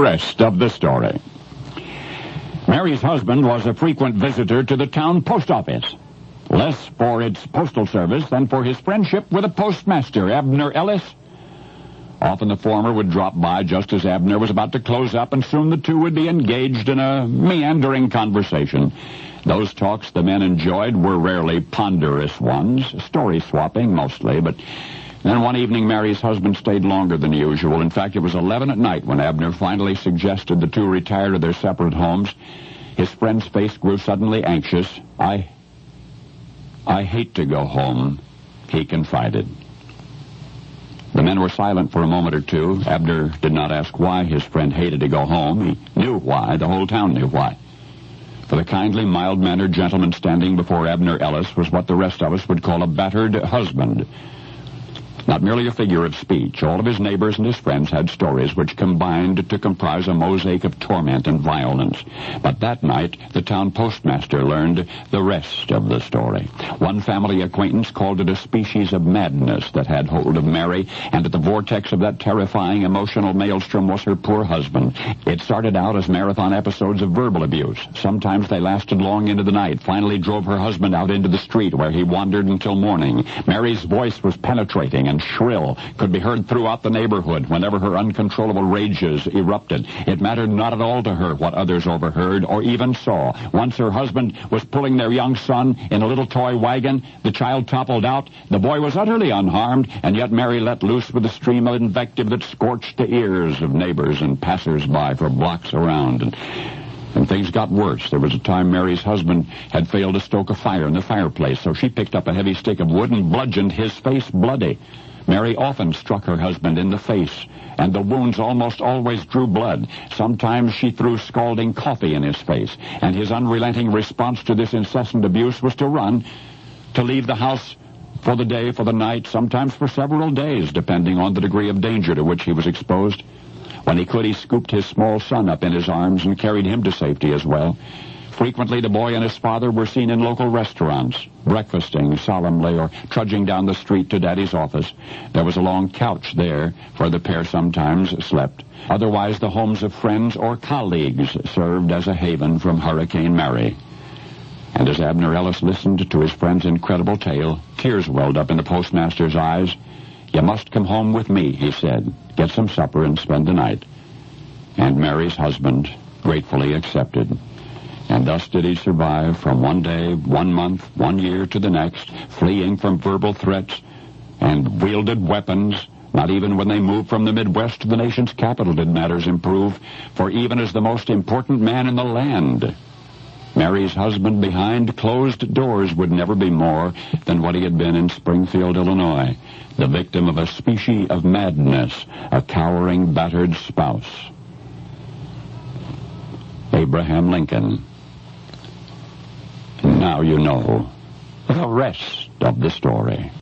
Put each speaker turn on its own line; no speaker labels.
rest of the story. Mary's husband was a frequent visitor to the town post office, less for its postal service than for his friendship with a postmaster, Abner Ellis. Often the former would drop by just as Abner was about to close up, and soon the two would be engaged in a meandering conversation. Those talks the men enjoyed were rarely ponderous ones, story-swapping mostly, but then one evening Mary's husband stayed longer than usual. In fact, it was 11 at night when Abner finally suggested the two retire to their separate homes. His friend's face grew suddenly anxious. I hate to go home, he confided. The men were silent for a moment or two. Abner did not ask why his friend hated to go home. He knew why. The whole town knew why. For the kindly, mild-mannered gentleman standing before Abner Ellis was what the rest of us would call a battered husband. Not merely a figure of speech. All of his neighbors and his friends had stories which combined to comprise a mosaic of torment and violence. But that night, the town postmaster learned the rest of the story. One family acquaintance called it a species of madness that had hold of Mary, and at the vortex of that terrifying emotional maelstrom was her poor husband. It started out as marathon episodes of verbal abuse. Sometimes they lasted long into the night, finally drove her husband out into the street, where he wandered until morning. Mary's voice was penetrating and shrill, could be heard throughout the neighborhood whenever her uncontrollable rages erupted. It mattered not at all to her what others overheard or even saw. Once her husband was pulling their young son in a little toy wagon. The child toppled out. The boy was utterly unharmed, and yet Mary let loose with a stream of invective that scorched the ears of neighbors and passers-by for blocks around. And things got worse. There was a time Mary's husband had failed to stoke a fire in the fireplace, so she picked up a heavy stick of wood and bludgeoned his face bloody. Mary often struck her husband in the face, and the wounds almost always drew blood. Sometimes she threw scalding coffee in his face, and his unrelenting response to this incessant abuse was to run, to leave the house for the day, for the night, sometimes for several days, depending on the degree of danger to which he was exposed. When he could, he scooped his small son up in his arms and carried him to safety as well. Frequently, the boy and his father were seen in local restaurants, breakfasting solemnly or trudging down the street to Daddy's office. There was a long couch there where the pair sometimes slept. Otherwise, the homes of friends or colleagues served as a haven from Hurricane Mary. And as Abner Ellis listened to his friend's incredible tale, tears welled up in the postmaster's eyes. "You must come home with me," he said. "Get some supper and spend the night." And Mary's husband gratefully accepted. And thus did he survive from one day, 1 month, 1 year to the next, fleeing from verbal threats and wielded weapons. Not even when they moved from the Midwest to the nation's capital did matters improve, for even as the most important man in the land, Mary's husband behind closed doors would never be more than what he had been in Springfield, Illinois, the victim of a species of madness, a cowering, battered spouse. Abraham Lincoln. Now you know the rest of the story.